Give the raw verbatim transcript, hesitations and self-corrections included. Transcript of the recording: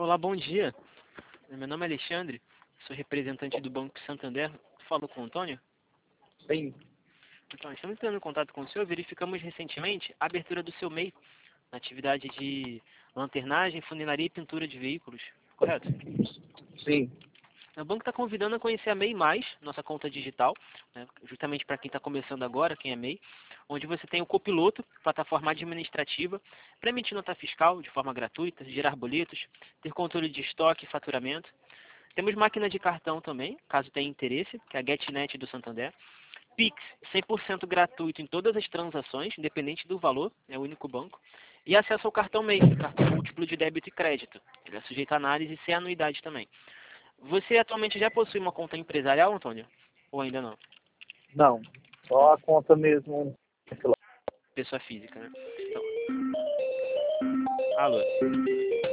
Olá, bom dia. Meu nome é Alexandre, sou representante do Banco Santander. Falo com o Antônio? Sim, Então, estamos entrando em contato com o senhor. Verificamos recentemente a abertura do seu M E I na atividade de lanternagem, funilaria e pintura de veículos, correto? sim. O banco está convidando a conhecer a M E I Mais, nossa conta digital, né, justamente para quem está começando agora, quem é M E I, onde você tem o Copiloto, plataforma administrativa, para emitir nota fiscal de forma gratuita, gerar boletos, ter controle de estoque e faturamento. Temos máquina de cartão também, caso tenha interesse, que é a GetNet do Santander. Pix, cem por cento gratuito em todas as transações, independente do valor, é o único banco. E acesso ao cartão M E I, cartão múltiplo de débito e crédito. Ele é sujeito a análise sem anuidade também. Você atualmente já possui uma conta empresarial, Antônio? Ou ainda não? Não, só a conta mesmo. Pessoa física, né? Então, alô?